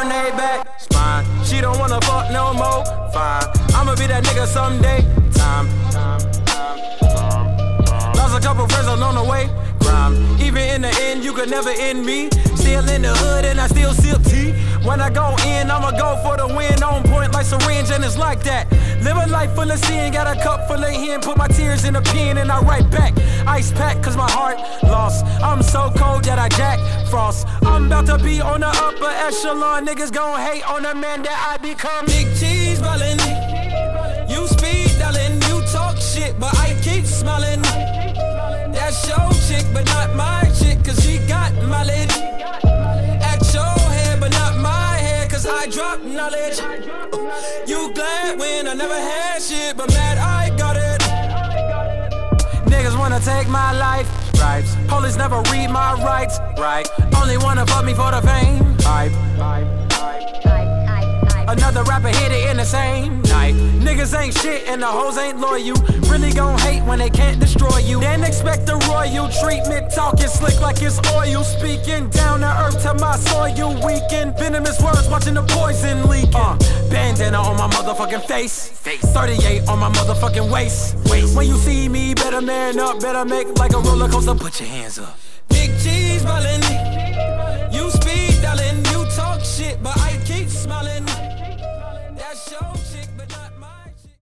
turn they back. It's fine. She don't wanna fuck no more. Fine. I'ma be that nigga someday. Time. Lost a couple friends along the way. Crime. Even in the end, you could never end me. Still in the hood and I still sip tea. When I go in, I'ma go for the win. On point like syringe and it's like that. Live a life full of sin, got a cup full of hen. Put my tears in a pen and I write back. Ice pack cause my heart lost. I'm so cold that I jack frost. I'm about to be on the upper echelon. Niggas gon' hate on the man that I become. Big cheese ballin'. You speed darling, you talk shit, but I keep smiling. That's your chick, but not my chick, cause she got mileage. At your head, but not my head, cause I drop knowledge. You glad when I never had shit, but mad I got it. Niggas wanna take my life, right? Police never read my rights, right? Only wanna fuck me for the fame, right? Another rapper hit it in the same night. Niggas ain't shit and the hoes ain't loyal. Really gon' hate when they can't destroy you. Then expect the royal treatment. Talking slick like it's oil. Speaking down to earth to my soil. Weakened venomous words, watching the poison leaking. Bandana on my motherfucking face. 38 on my motherfucking waist. When you see me, better man up. Better make like a roller coaster. Put your hands up. Big cheese ballin'.